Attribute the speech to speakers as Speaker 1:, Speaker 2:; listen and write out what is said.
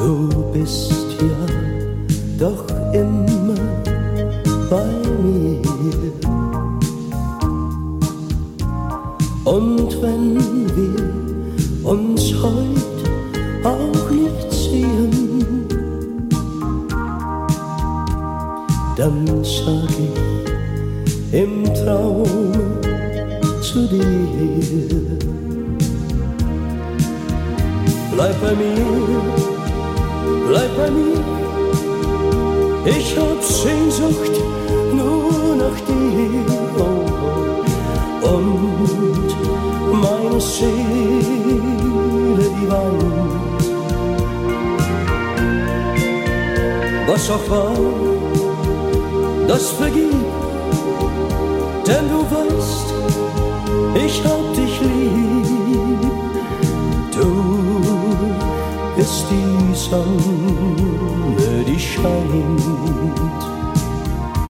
Speaker 1: Du bist ja doch immer bei mir. Und wenn wir uns heut auch nicht sehen, dann sag ich im Traum zu dir: Bleib bei mir, bleib bei mir, ich hab Sehnsucht nur nach dir. Oh, und meine Seele, die weint. Was auch war, das vergib, denn du weißt, ich hab dich lieb. Du bist die Sonne, die scheint